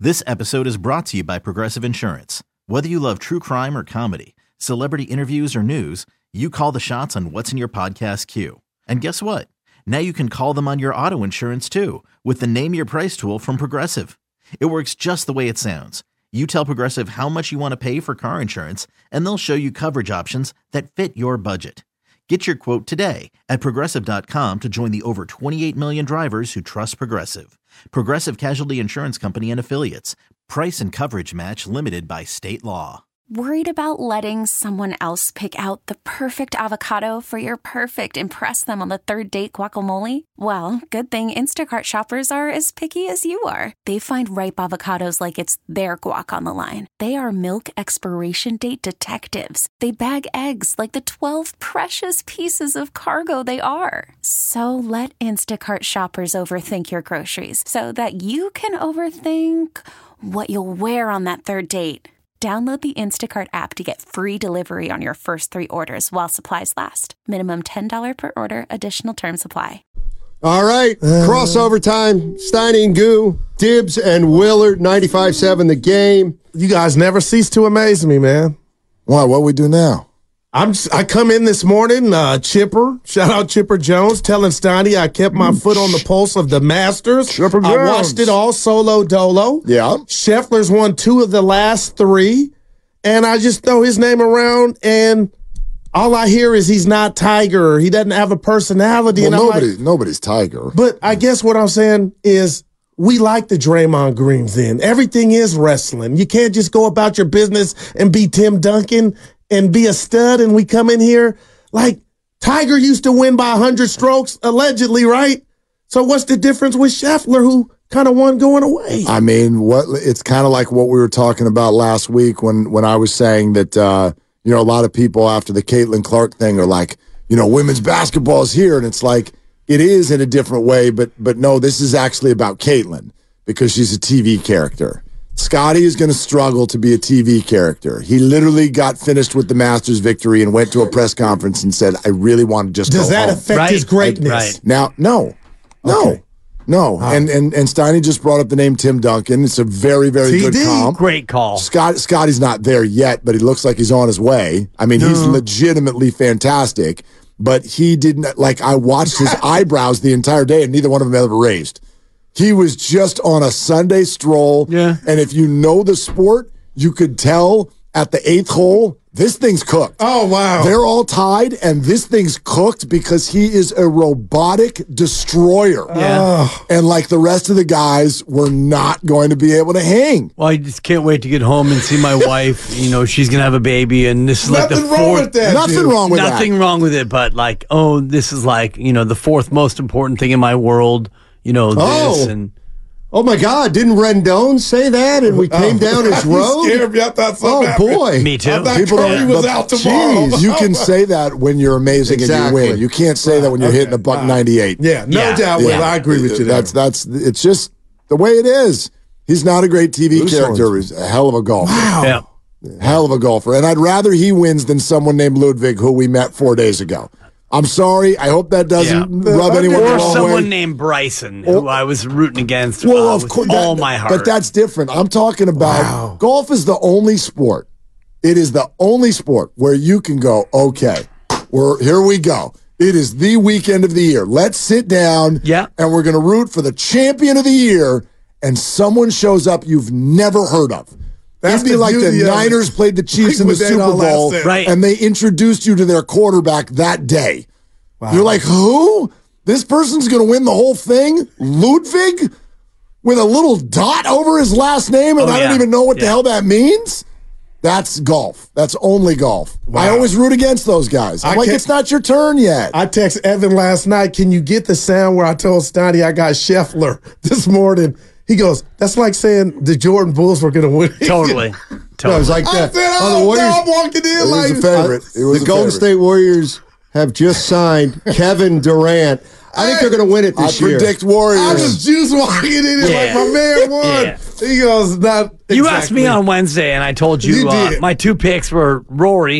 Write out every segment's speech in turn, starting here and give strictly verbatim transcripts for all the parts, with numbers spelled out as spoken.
This episode is brought to you by Progressive Insurance. Whether you love true crime or comedy, celebrity interviews or news, you call the shots on what's in your podcast queue. And guess what? Now you can call them on your auto insurance too with the Name Your Price tool from Progressive. It works just the way it sounds. You tell Progressive how much you want to pay for car insurance, and they'll show you coverage options that fit your budget. Get your quote today at Progressive dot com to join the over twenty-eight million drivers who trust Progressive. Progressive Casualty Insurance Company and Affiliates. Price and coverage match limited by state law. Worried about letting someone else pick out the perfect avocado for your perfect impress them on the third date guacamole? Well, good thing Instacart shoppers are as picky as you are. They find ripe avocados like it's their guac on the line. They are milk expiration date detectives. They bag eggs like the twelve precious pieces of cargo they are. So let Instacart shoppers overthink your groceries so that you can overthink what you'll wear on that third date. Download the Instacart app to get free delivery on your first three orders while supplies last. Minimum ten dollars per order. Additional terms apply. All right. Uh, Crossover time. Steiny and Goo, Dibbs and Willard, ninety-five point seven The Game. You guys never cease to amaze me, man. Why? What we do now? I'm just, I come in this morning, uh, Chipper, shout out Chipper Jones, telling Steiny I kept my foot on the pulse of the Masters. Chipper Jones. I watched it all solo dolo. Yeah. Scheffler's won two of the last three, and I just throw his name around, and all I hear is he's not Tiger. He doesn't have a personality. Well, and I'm nobody, like, nobody's Tiger. But I guess what I'm saying is we like the Draymond Greens then. Everything is wrestling. You can't just go about your business and be Tim Duncan and be a stud, and we come in here like Tiger used to win by one hundred strokes, allegedly, right? So what's the difference with Scheffler, who kind of won going away? I mean, what it's kind of like what we were talking about last week when, when I was saying that, uh, you know, a lot of people after the Caitlin Clark thing are like, you know, women's basketball is here, and it's like it is in a different way, but but no, this is actually about Caitlin because she's a T V character. Scotty is going to struggle to be a T V character. He literally got finished with the Masters victory and went to a press conference and said, I really want to just Does go that home. affect Right, his greatness? right. Now, no, no, Okay. no. And, and and Steiny just brought up the name Tim Duncan. It's a very, very T D. good comp. Great call. Scott, Scotty's not there yet, but he looks like he's on his way. I mean, he's legitimately fantastic, but he didn't, like, I watched his eyebrows the entire day, and neither one of them ever raised. He was just on a Sunday stroll. Yeah. And if you know the sport, you could tell at the eighth hole, this thing's cooked. Oh, wow. They're all tied, and this thing's cooked because he is a robotic destroyer. Yeah. And like the rest of the guys, were not going to be able to hang. Well, I just can't wait to get home and see my wife. You know, she's gonna have a baby, and this is like Nothing the wrong fourth. with that. Nothing dude. wrong with nothing that. wrong with it, but like, oh, this is like, you know, the fourth most important thing in my world. You know, this Oh. and Oh, my God. Didn't Rendon say that and we came down his You road? scared me. I thought something Oh, happened. boy. me too. I thought People Crowley don't- was but- out tomorrow. Jeez, you can say that when you're amazing and Exactly. you win. You can't say that when you're Okay. hitting a buck Right. ninety-eight. Yeah, no Yeah. doubt. Will. Yeah. I agree with you there. That's that's. It's just the way it is. He's not a great T V Loose character. ones. He's a hell of a golfer. Yeah. Hell of a golfer. And I'd rather he wins than someone named Ludwig, who we met four days ago. I'm sorry. I hope that doesn't Yeah. rub anyone the Or wrong someone way. named Bryson, who I was rooting against Well, uh, of with course, all that- my heart. But that's different. I'm talking about Wow. golf is the only sport. It is the only sport where you can go, okay, we're here we go. It is the weekend of the year. Let's sit down Yeah. and we're going to root for the champion of the year, and someone shows up you've never heard of. That's It'd be the like the beauty of it. Niners played the Chiefs Like in the what they Super all last Bowl, said. Right. and they introduced you to their quarterback that day. You're like, who? This person's going to win the whole thing? Ludwig? With a little dot over his last name, and Oh, I yeah. don't even know what the Yeah. hell that means? That's golf. That's only golf. I Wow. always root against those guys. I'm I like, can't- it's not your turn yet. I text Evan last night, can you get the sound where I told Steiny I got Scheffler this morning? He goes, that's like saying the Jordan Bulls were going to win. totally. No, it totally. was like I that. said, Oh, the oh, Warriors, no, I'm walking in It was like a favorite. It was the a Golden favorite. State Warriors have just signed Kevin Durant. I think they're going to win it I this year. predict I Warriors. was juice walking in it Yeah. like my man won. Yeah. He goes, not You exactly. asked me on Wednesday, and I told you, You uh, did. my two picks were Rory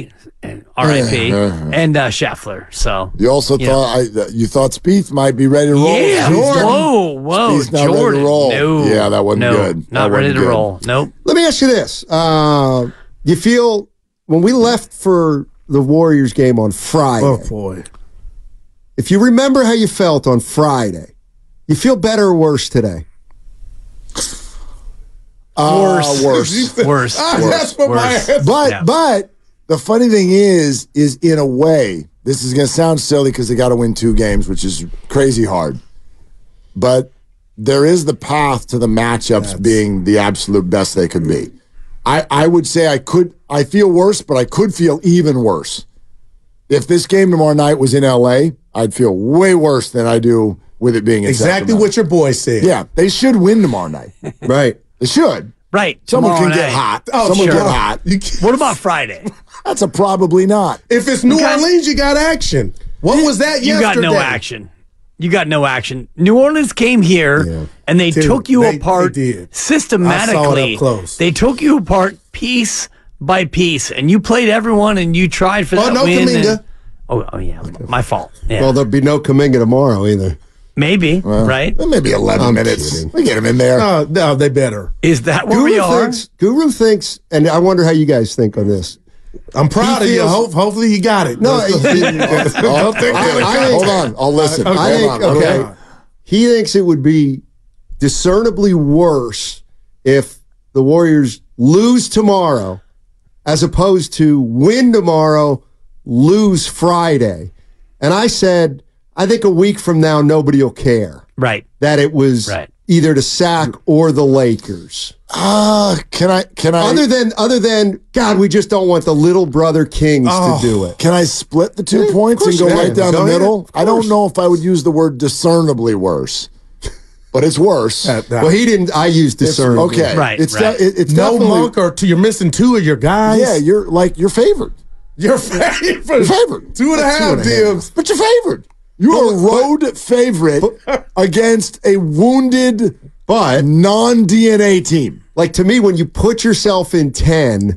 and R I P and uh, Scheffler. So You also you thought I, uh, you thought Spieth might be ready to roll. yeah, Jordan. whoa, whoa, Spieth's not ready to Jordan, roll. no, Yeah, that wasn't no, good. Not That ready wasn't to good. roll. Nope. Let me ask you this. Uh, you feel, when we left for the Warriors game on Friday, Oh, boy. if you remember how you felt on Friday, you feel better or worse today? Uh, Worse. worse. Worse. Ah, that's what my Worse. answer. But Yeah. but the funny thing is, is in a way, this is going to sound silly because they got to win two games, which is crazy hard. But there is the path to the matchups being the absolute best they could be. I, I would say I could, I feel worse, but I could feel even worse. If this game tomorrow night was in L A, I'd feel way worse than I do with it being in Exactly Sacramento. what your boy said. Yeah, they should win tomorrow night. Right. They should. Right. Someone tomorrow can get night. hot. Oh, Someone sure. get hot. You can't- What about Friday? That's a probably not. If it's New Okay. Orleans, you got action. What was that You yesterday? got no action. You got no action. New Orleans came here Yeah. and they Dude, took you they- apart they did. systematically. I saw it up close. They took you apart piece by piece, and you played everyone, and you tried for Oh, that no win. Kuminga. and- oh, oh, yeah, my fault. Yeah. Well, there'll be no Kuminga tomorrow either. Maybe, right? Maybe eleven I'm minutes. kidding. We get him in there. No, no, they better. Is that where Guru we are? thinks, Guru thinks, and I wonder how you guys think on this. I'm proud He of you. feels- Hope, hopefully you got it. No, Don't he- think I- that- I- Hold on. I'll listen. I Hold think, on. okay, Hold on. he thinks it would be discernibly worse if the Warriors lose tomorrow as opposed to win tomorrow, lose Friday. And I said, I think a week from now, nobody will care Right. that it was Right. either to Sac or the Lakers. Uh, can I? Can I? Other than, other than, God, we just don't want the little brother Kings to do it. Can I split the two Yeah, of points and course go you right can. down Go the ahead. middle? Of I don't course. know if I would use the word discernibly worse, but it's worse. Uh, Well, he didn't. I used It's- discernibly. okay, Right, It's right. de- it- it's no definitely monk or two, you're missing two of your guys. yeah. You're like you're favored. Your favorite. You're favored. Two and a Two half, and a Dibs. But you're favored. You are a road favorite against a wounded, But non-D N A team. like to me, when you put yourself in ten,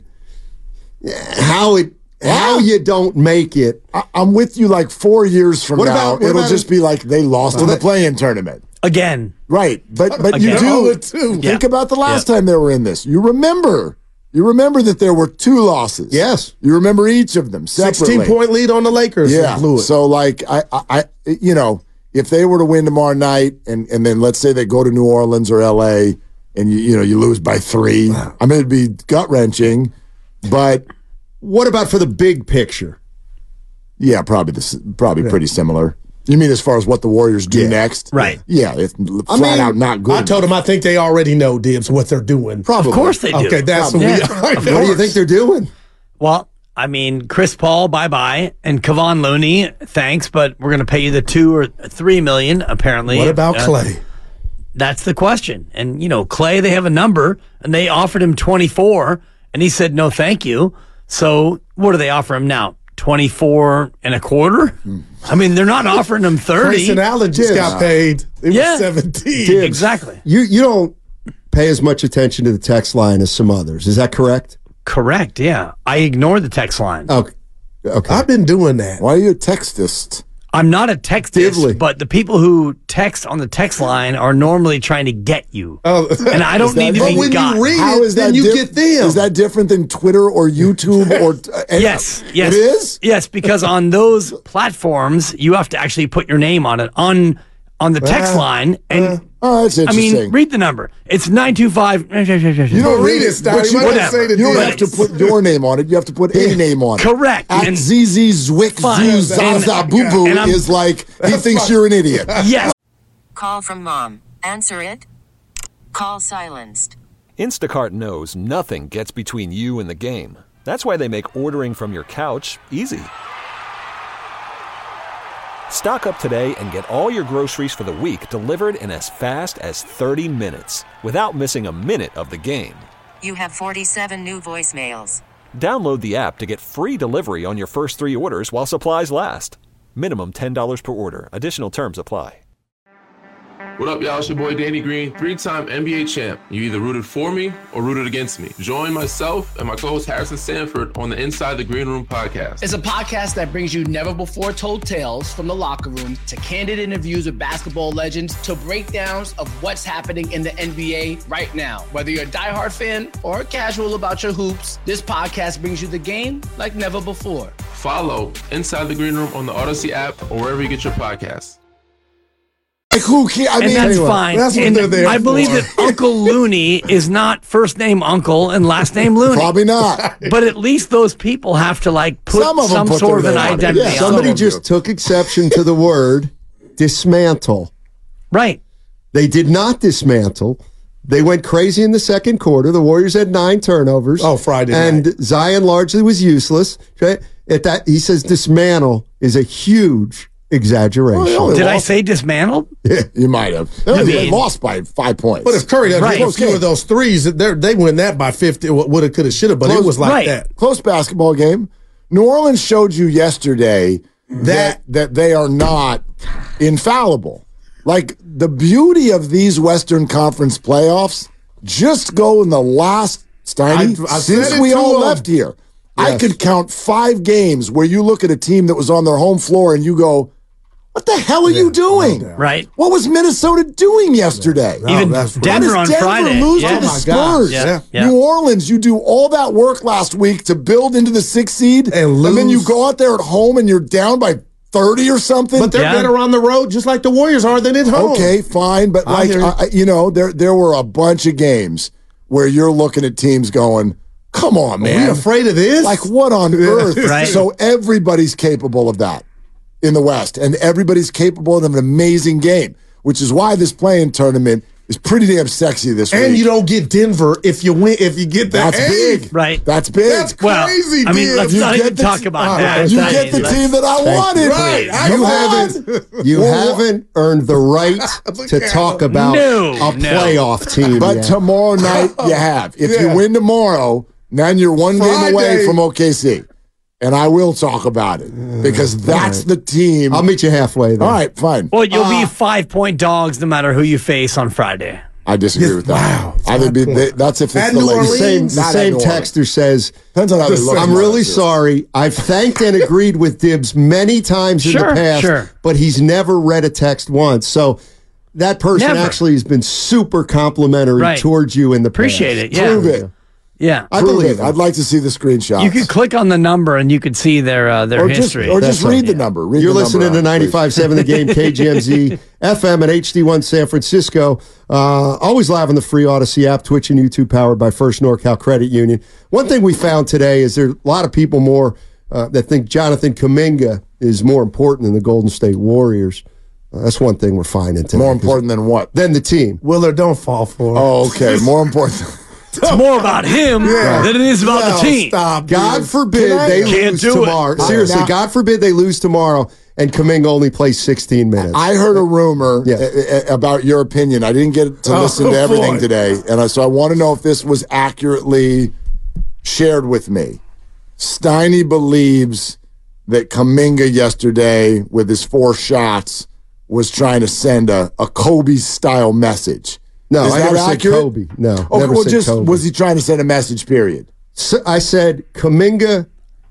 how it how you don't make it. I, I'm with you. Like four years from What now, about- what it'll about- just be like they lost in the play-in tournament. Again. Right, but but you Again. do Oh, two. think Yeah. about the last Yeah. time they were in this. You remember, you remember that there were two losses. Yes. you remember each of them separately. sixteen point lead on the Lakers. Yeah. Blew it. So like I, I, I, you know, if they were to win tomorrow night, and and then let's say they go to New Orleans or L A, and you you know you lose by three, I mean it'd be gut wrenching, but What about for the big picture? yeah, probably this probably pretty similar. You mean as far as what the Warriors do Yeah. next? Right. Yeah, it's flat mean, out not good. I told him I think they already know, Dibs, what they're doing. Probably. Of course they do. Okay, that's what Yeah. we Of What do you think they're doing? Well, I mean, Chris Paul, bye bye, and Kevon Looney, thanks, but we're going to pay you the two or three million. Apparently, What about Uh, Clay? That's the question. And you know, Clay, they have a number, and they offered him twenty four, and he said no, thank you. So what do they offer him now? Twenty four and a quarter? I mean, they're not offering him thirty. Grayson Allen just Dibs. got paid. It Yeah. was seventeen. Dibs. Exactly. You you don't pay as much attention to the text line as some others. Is that correct? Correct. Yeah, I ignore the text line. Okay. Okay. I've been doing that. Why are you a textist? I'm not a textist, Divly. but the people who text on the text line are normally trying to get you, Oh. and I don't need to But be when got. you read How it, is then that you diff- get them. Is that different than Twitter or YouTube or uh, any- Yes, yes. It is? Yes, because on those platforms, you have to actually put your name on it on on the text Uh, line. And Oh, that's I interesting. mean, read the number. It's nine two five. you don't don't read it, Stein. but You you, might don't- have to say the you don't deal. have to put your name on it. You have to put a name on it. Correct. At And- Z Z Zwick Fine. Zoo And- Zaza Boo Boo and I'm- is like, he thinks you're an idiot. Yes. Call from mom. Answer it. Call silenced. Instacart knows nothing gets between you and the game. That's why they make ordering from your couch easy. Stock up today and get all your groceries for the week delivered in as fast as thirty minutes without missing a minute of the game. You have forty-seven new voicemails. Download the app to get free delivery on your first three orders while supplies last. Minimum ten dollars per order. Additional terms apply. What up, y'all? It's your boy Danny Green, three-time N B A champ. You either rooted for me or rooted against me. Join myself and my co-host Harrison Sanford on the Inside the Green Room podcast. It's a podcast that brings you never-before-told tales from the locker room to candid interviews with basketball legends to breakdowns of what's happening in the N B A right now. Whether you're a diehard fan or casual about your hoops, this podcast brings you the game like never before. Follow Inside the Green Room on the Odyssey app or wherever you get your podcasts. Like who can, I and mean, that's anyway, fine. That's what and they're there I believe for. that Uncle Looney is not first name Uncle and last name Looney. Probably not. But at least those people have to like put Some of them some put sort of their an name on it. identity Yeah, on Somebody it. just took exception to the word dismantle. Right. They did not dismantle. They went crazy in the second quarter. The Warriors had nine turnovers. Oh, Friday and night. Zion largely was useless. Right? At that, he says dismantle is a huge exaggeration. Well, Did I lost. say dismantled? Yeah, you might have. They, they mean- lost by five points. But if Curry doesn't Right. hit a few of those threes, they're- they win that by fifty. Would have, could have, should have, but it was like Right. that. Close basketball game. New Orleans showed you yesterday that that they are not infallible. Like the beauty of these Western Conference playoffs, just go in the last Steiny, I- I since said it we to all them. left here. I Yes. could count five games where you look at a team that was on their home floor and you go, "What the hell are you doing? Right. What was Minnesota doing yesterday?" No, Even that's right. Denver How on does Denver Friday. lose yeah. to the Oh my God. Spurs? Yeah. Yeah. New Orleans, you do all that work last week to build into the sixth seed, And then you lose. go out there at home and you're down by thirty or something. But they're Yeah. better on the road, just like the Warriors are than at home. Okay, fine, but I like hear you. I, you know, there there were a bunch of games where you're looking at teams going, "Come on, Are we man!" afraid of this? Like what on earth? Right. So everybody's capable of that in the West, and everybody's capable of an amazing game, which is why this playing tournament is pretty damn sexy this week. and you don't get Denver if you win. If you get that, That's big. Right. That's big. That's Well, crazy. I mean, Dib. let's You not get even the talk t- about uh, that. You I get mean, the let's- team that I Thank wanted. you. Right. I You won. haven't you Well, haven't earned the right Look to at talk him. about No, a no. playoff team. But yet. tomorrow night you have. If Yeah. you win tomorrow, then you're one game away Friday. from O K C. And I will talk about it because that's the team. I'll meet you halfway there. All right, fine. Well, you'll Uh, be five point dogs no matter who you face on Friday. I disagree with that. Wow. I would be. They, that's if it's At the New Lakers. The same, Orleans? the Not at same New Orleans. texter says, Depends on how they look. I'm really sorry. I've thanked and agreed with Dibs many times in Sure, the past, sure. but he's never read a text once. So that person Never. actually has been super complimentary Right. towards you in the Appreciate past. it. Yeah. Prove it. Yeah. I Prove believe it. him. I'd like to see the screenshots. You could click on the number and you could see their uh, their or just, history. or just That's read all. the number. Read You're the listening number to out, please. ninety-five point seven The Game, K G M Z, F M and H D one San Francisco. Uh, always live on the free Odyssey app, Twitch and YouTube, powered by First NorCal Credit Union. One thing we found today is there are a lot of people more uh, that think Jonathan Kuminga is more important than the Golden State Warriors. Uh, that's one thing we're finding today. More important than what? than the team. Willard, don't fall for it. Oh, okay. More important. It's more about him than it is about No, the team. Stop. God dude. forbid Can I- they Can't lose do it. tomorrow. Seriously, Now- God forbid they lose tomorrow and Kuminga only plays sixteen minutes. I heard a rumor Yeah. a- a- about your opinion. I didn't get to Oh, listen to everything boy. today, and I, so I want to know if this was accurately shared with me. Steiny believes that Kuminga yesterday, with his four shots, was trying to send a, a Kobe-style message. no, Is I that never said accurate? Kobe. No, Okay, never well, said just Kobe. was he trying to send a message? Period. So I said Kuminga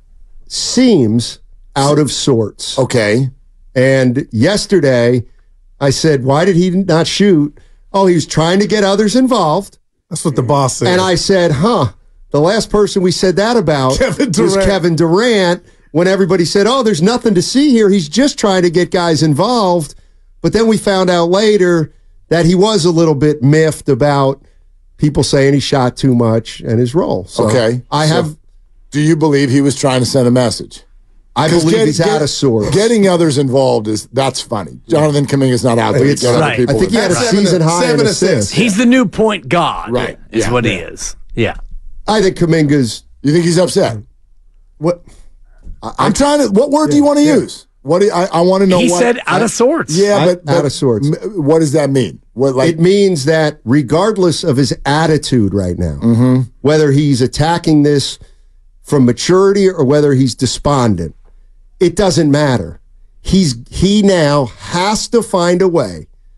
seems out of sorts. Okay. And yesterday, I said, why did he not shoot? Oh, he was trying to get others involved. That's what the boss said. And I said, huh, the last person we said that about Kevin was Durant. Kevin Durant when everybody said, oh, there's nothing to see here. He's just trying to get guys involved. But then we found out later that he was a little bit miffed about people saying he shot too much and his role. So Okay. I So have, Do you believe he was trying to send a message? I 'Cause believe get- he's get- out of sorts. Getting others involved is that's funny. Jonathan Kuminga's not out there to It's- get other right. people. I think he had a involved. Seven- season high in seven assists. assists. He's the new point god. Right. Is Yeah. what he Yeah. is. Yeah. I think Kuminga's, You think he's upset? what, I'm trying to. What word do you want to use? What do you, I, I want to know. He what, said out of sorts. Yeah, I- but, but out of sorts. m- What does that mean? What like? it means that regardless of his attitude right now, Mm-hmm. whether he's attacking this from maturity or whether he's despondent, it doesn't matter. He's he now has to find a way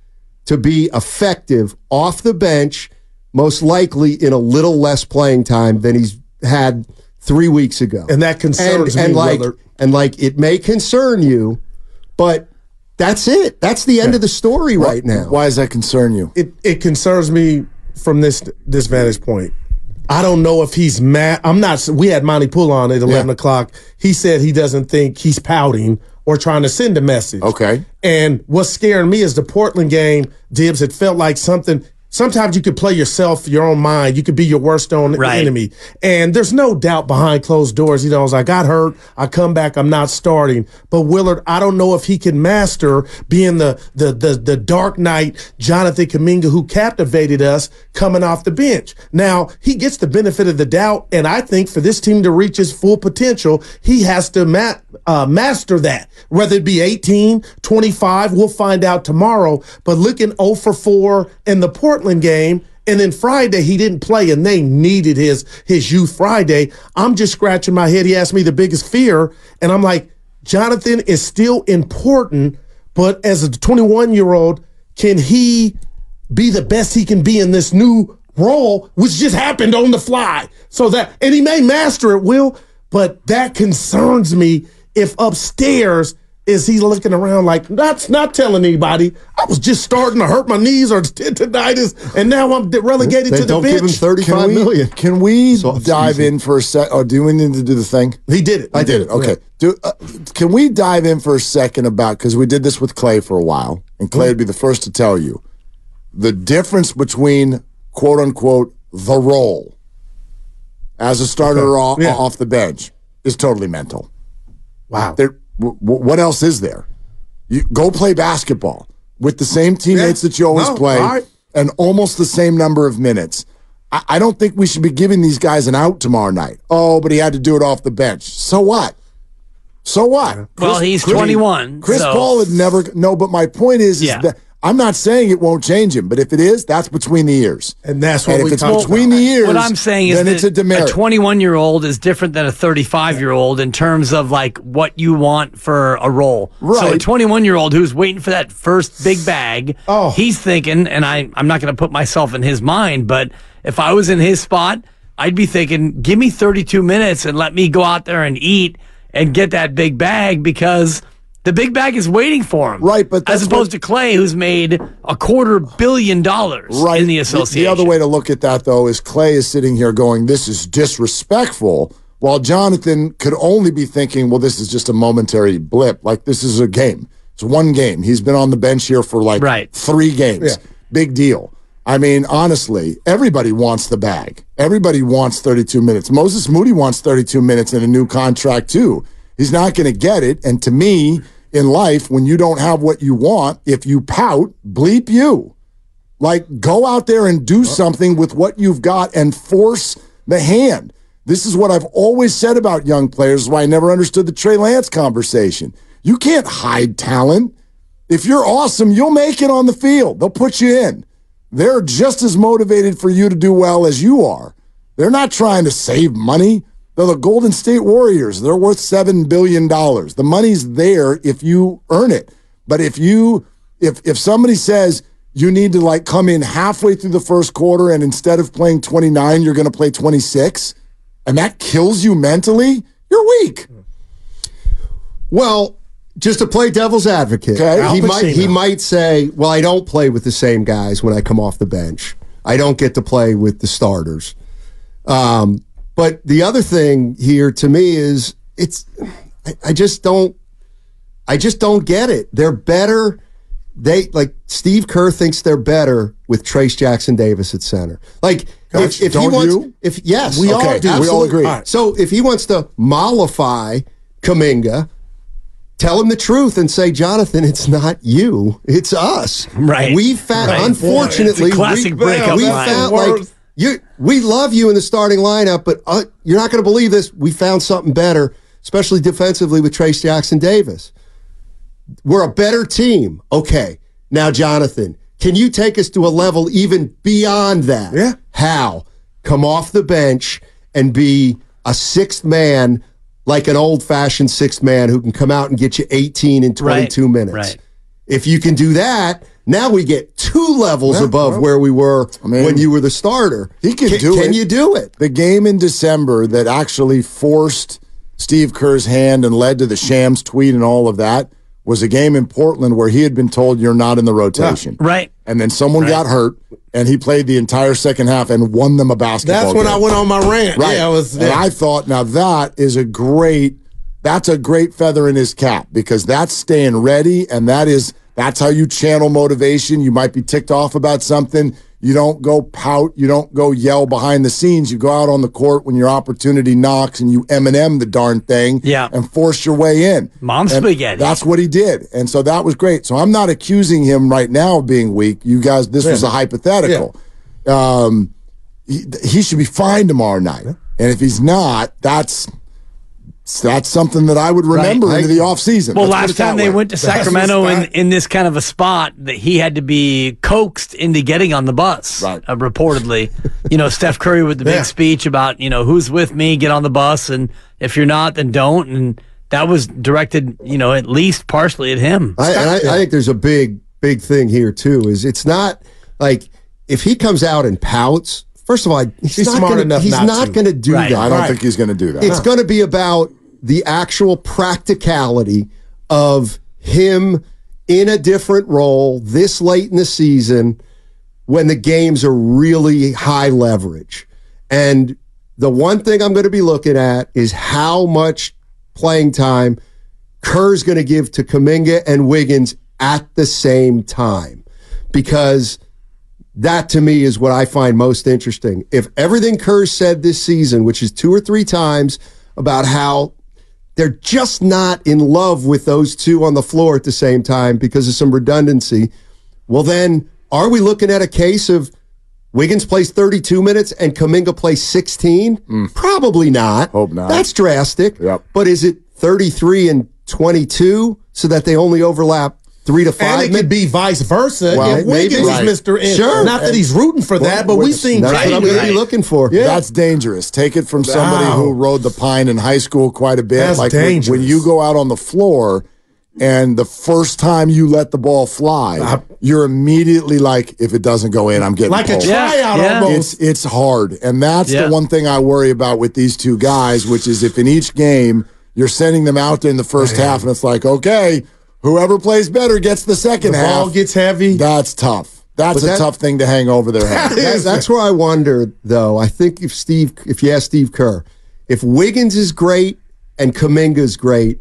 to be effective off the bench, most likely in a little less playing time than he's had three weeks ago. And that concerns and, me, and like, Willard. And like, it may concern you, but that's it. That's the end yeah. of the story right now. Why does that concern you? It it concerns me from this this vantage point. I don't know if he's mad. I'm not. We had Monty Poole on at eleven yeah. o'clock. He said he doesn't think he's pouting or trying to send a message. Okay. And what's scaring me is the Portland game, Dibs, it felt like something. Sometimes you could play yourself, your own mind. You could be your worst own right. enemy. And there's no doubt behind closed doors. He knows I got hurt. I come back. I'm not starting. But Willard, I don't know if he can master being the the the, the Dark Knight Jonathan Kuminga who captivated us coming off the bench. Now, he gets the benefit of the doubt. And I think for this team to reach his full potential, he has to ma- uh, master that. Whether it be eighteen, twenty-five, we'll find out tomorrow. But looking oh for four in the Portland game, and then Friday he didn't play, and they needed his his youth Friday. I'm just scratching my head. He asked me the biggest fear, and I'm like, Jonathan is still important, but as a twenty-one-year-old, can he be the best he can be in this new role, which just happened on the fly? So that, and he may master it, Will, but that concerns me if upstairs is he looking around like, that's not telling anybody. I was just starting to hurt my knees or tendinitis, and now I'm relegated they to the don't bench. Give him thirty-five can we, million. Can we so dive in for a sec? Or do we need to do the thing? He did it. I did it. Okay. Yeah. Do uh, can we dive in for a second about, because we did this with Clay for a while, and Clay would be the first to tell you the difference between quote unquote the role as a starter okay. off, yeah. off the bench is totally mental. Wow. There. W- what else is there? You go play basketball with the same teammates yeah. that you always no, play right. and almost the same number of minutes. I-, I don't think we should be giving these guys an out tomorrow night. Oh, but he had to do it off the bench. So what? So what? Well, Chris, he's Chris, twenty-one. Chris so. Paul had never. No, but my point is, is yeah. that I'm not saying it won't change him, but if it is, that's between the ears. And that's what and we if it's talk between about. the ears, what I'm saying is then that it's a demerit. A twenty-one-year-old is different than a thirty-five-year-old in terms of like what you want for a role. Right. So a twenty-one-year-old who's waiting for that first big bag, oh. he's thinking, and I, I'm not going to put myself in his mind, but if I was in his spot, I'd be thinking, give me thirty-two minutes and let me go out there and eat and get that big bag, because the big bag is waiting for him. Right, but as opposed what, to Clay, who's made a quarter billion dollars right. in the association. The, the other way to look at that, though, is Clay is sitting here going, this is disrespectful, while Jonathan could only be thinking, well, this is just a momentary blip. Like, this is a game. It's one game. He's been on the bench here for like right. three games. Yeah. Big deal. I mean, honestly, everybody wants the bag. Everybody wants thirty-two minutes. Moses Moody wants thirty-two minutes in a new contract, too. He's not going to get it. And to me, in life, when you don't have what you want, if you pout, bleep you. Like, go out there and do something with what you've got and force the hand. This is what I've always said about young players, why I never understood the Trey Lance conversation. You can't hide talent. If you're awesome, you'll make it on the field. They'll put you in. They're just as motivated for you to do well as you are. They're not trying to save money. They're the Golden State Warriors. They're worth seven billion dollars. The money's there if you earn it. But if you, if if somebody says you need to like come in halfway through the first quarter and instead of playing twenty-nine, you're going to play twenty-six, and that kills you mentally, you're weak. Well, just to play devil's advocate, okay. he might he might say, well, I don't play with the same guys when I come off the bench. I don't get to play with the starters. Um, but the other thing here to me is it's I, I just don't I just don't get it. They're better. They like Steve Kerr thinks they're better with Trace Jackson Davis at center. Like Gosh, if, if he don't wants, you? if yes, we okay, all do. We all agree. All right. So if he wants to mollify Kuminga, tell him the truth and say, Jonathan, it's not you, it's us. Right. We found, right. unfortunately, it's a classic we, breakup we line. found like you. We love you in the starting lineup, but uh, you're not going to believe this. We found something better, especially defensively with Trace Jackson Davis. We're a better team. Okay, now Jonathan, can you take us to a level even beyond that? Yeah. How? Come off the bench and be a sixth man. Like an old-fashioned sixth man who can come out and get you eighteen in twenty-two right, minutes. Right. If you can do that, Now we get two levels Yeah, above well, where we were I mean, when you were the starter. He can, can do can it. Can you do it? The game in December that actually forced Steve Kerr's hand and led to the Shams tweet and all of that was a game in Portland where he had been told you're not in the rotation. Yeah, right. And then someone right. got hurt, and he played the entire second half and won them a basketball That's when game. I went on my rant. Right. Yeah, I was and there. I thought, now that is a great, that's a great feather in his cap because that's staying ready, and that is, that's how you channel motivation. You might be ticked off about something. You don't go pout. You don't go yell behind the scenes. You go out on the court when your opportunity knocks and you M and M the darn thing yeah. and force your way in. Mom's and spaghetti. That's what he did. And so that was great. So I'm not accusing him right now of being weak. You guys, this yeah. was a hypothetical. Yeah. Um, he, he should be fine tomorrow night. Yeah. And if he's not, that's that's something that I would remember right. into the offseason. Well, Let's last time they way. went to Sacramento in, in this kind of a spot that he had to be coaxed into getting on the bus, right. uh, reportedly. You know, Steph Curry with the big yeah. speech about, you know, who's with me, get on the bus, and if you're not, then don't. And that was directed, you know, at least partially at him. I, and I, I think there's a big, big thing here, too, is it's not like if he comes out and pouts, first of all, he's, he's not smart gonna, enough He's not, not going to do right. that. I don't right. think he's going to do that. It's no. going to be about the actual practicality of him in a different role this late in the season when the games are really high leverage. And the one thing I'm going to be looking at is how much playing time Kerr's going to give to Kuminga and Wiggins at the same time. Because that, to me, is what I find most interesting. If everything Kerr said this season, which is two or three times, about how they're just not in love with those two on the floor at the same time because of some redundancy, well, then are we looking at a case of Wiggins plays thirty-two minutes and Kuminga plays sixteen? Mm. Probably not. Hope not. That's drastic. Yep. But is it thirty-three and twenty-two so that they only overlap three to five? And it could be vice versa well, if Wiggins maybe. is Right. Mister In. Sure. Not that he's rooting for that, but well, we've seen That's what I'm going to be looking for. Yeah. That's dangerous. Take it from somebody wow. who rode the pine in high school quite a bit. That's like dangerous. When, when you go out on the floor and the first time you let the ball fly, I, you're immediately like, if it doesn't go in, I'm getting like pulled. a tryout yeah. almost. It's, it's hard. And that's yeah. the one thing I worry about with these two guys, which is if in each game you're sending them out there in the first Man. half and it's like, okay, whoever plays better gets the second the half. The ball gets heavy. That's tough. That's but a that, tough thing to hang over their head. that, that's where I wonder, though. I think if Steve, if you ask Steve Kerr, if Wiggins is great and Kuminga is great,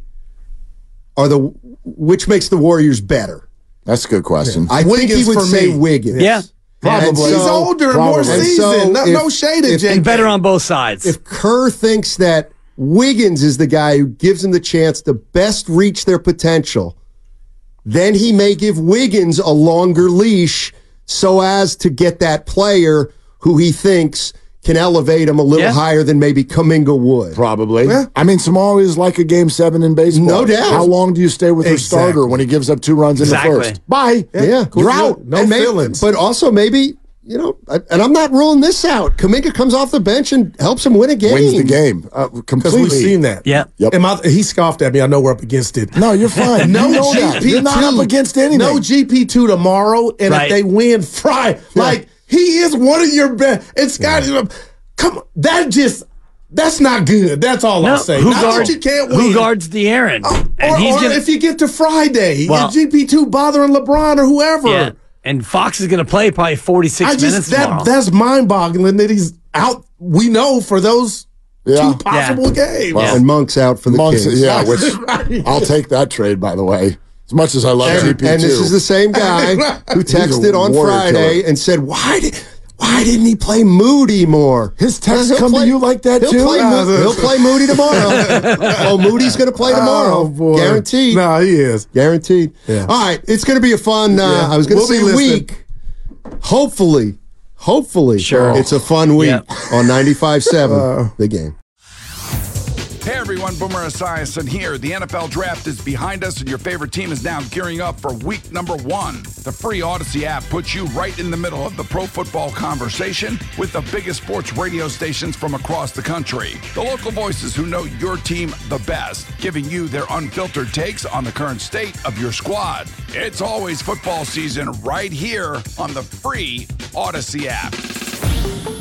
are the which makes the Warriors better? That's a good question. Yeah. I Wiggins think he would for say me. Wiggins. Yeah. Probably. And so, He's older and more probably. seasoned. And so no, if, no shade at J K. And better on both sides. If Kerr thinks that Wiggins is the guy who gives them the chance to best reach their potential, then he may give Wiggins a longer leash so as to get that player who he thinks can elevate him a little yeah. higher than maybe Kuminga would. Probably. Yeah. I mean, Samari is like a game seven in baseball. No doubt. How long do you stay with Exactly. your starter when he gives up two runs Exactly. in the first? Bye. Yeah. yeah. You're out. No and maybe, feelings. But also maybe, you know, and I'm not ruling this out. Kuminga comes off the bench and helps him win a game. Wins the game. Uh, completely. Because we've seen that. Yeah. Yep. And my, he scoffed at me. I know we're up against it. No, you're fine. No You know that. G P two. You're not up against anything. No G P two tomorrow, and Right. if they win Friday, Yeah. like he is one of your best. And Scott, come on, that just that's not good. That's all No, I'll say. who Not guards, that you can't win. who guards De'Aaron? Oh, and or he's or gonna, if you get to Friday, Well- and G P two bothering LeBron or whoever. yeah. And Fox is going to play probably forty-six I just minutes that tomorrow. that's mind boggling that he's out. We know for those Yeah. two possible Yeah. games. Well, And Monk's out for the Monks, Kings. yeah, which I'll take that trade, by the way. As much as I love G And, P two. and this is the same guy who He's a texted on warrior Friday killer. and said, "Why did why didn't he play Moody more?" His texts He'll come to play- you like that, he'll too? Play, Uh, Mo- he'll play Moody tomorrow. Oh, Moody's going to play tomorrow, Oh, boy. guaranteed. No, he is. Guaranteed. Yeah. All right, it's going to be a fun. Uh, Yeah. I was going to We'll be say listening. week. Hopefully, hopefully, Sure. it's a fun week Yeah. on ninety-five seven. Uh, The Game. everyone, Boomer Esiason here. The N F L Draft is behind us, and your favorite team is now gearing up for week number one. The free Odyssey app puts you right in the middle of the pro football conversation with the biggest sports radio stations from across the country. The local voices who know your team the best, giving you their unfiltered takes on the current state of your squad. It's always football season right here on the free Odyssey app.